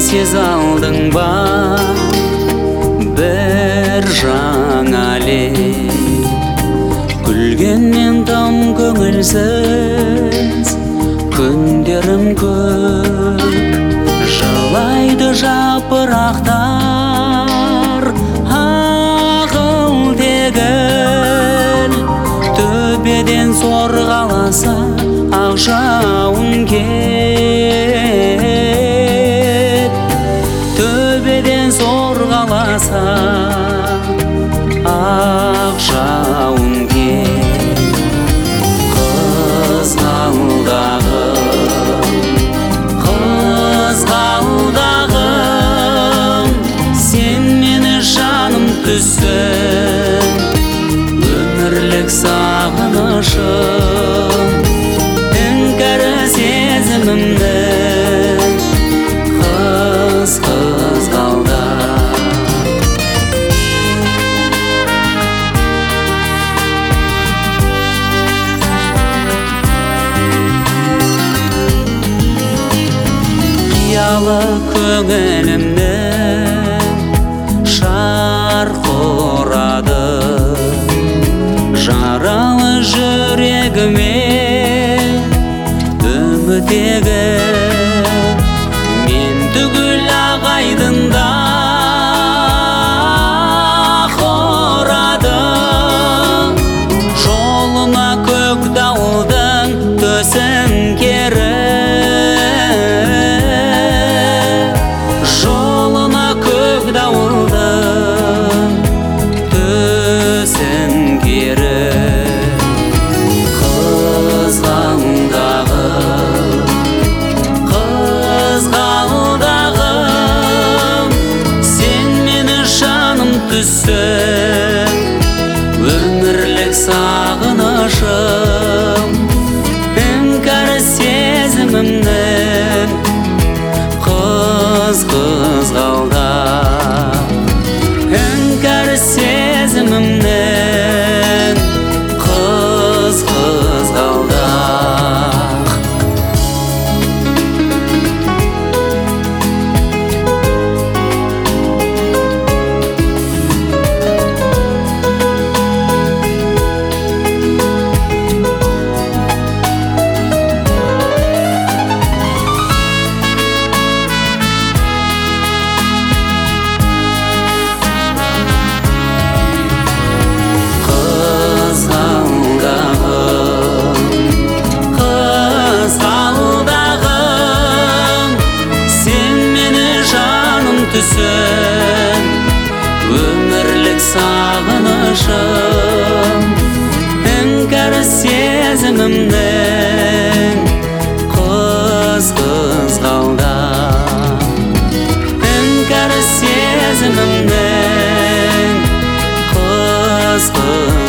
Сезе алдың ба бір жаңа леп, күлгеннен там көңілсіз күндерім көп. Жылайды жапырақтар ағыл тегіл, төбеден сорғаласа ақ жауын кеп. Төбеден сорғаласа ақ жауын кеп. Қызғалдағым, сен мені жаным түсін, өмірлік сағынышым, іңкәрі сезімімнің қызғалдақ. Қиялы көңілімнің шарқ ұрады, жаралы жүрегіме үміт егіп. Мен түгіл ағайдында ұрады, жолыма көк дауылдың төсін керіп. Өмірлік сағынышым, іңкәр сезімімнің қызғалдақ. Іңкәр сезімімнің қызғалдақ. Өмірлік сағынышым, іңкәр сезімімнің қызғалдақ. Іңкәр сезімімнің қызғалдақ.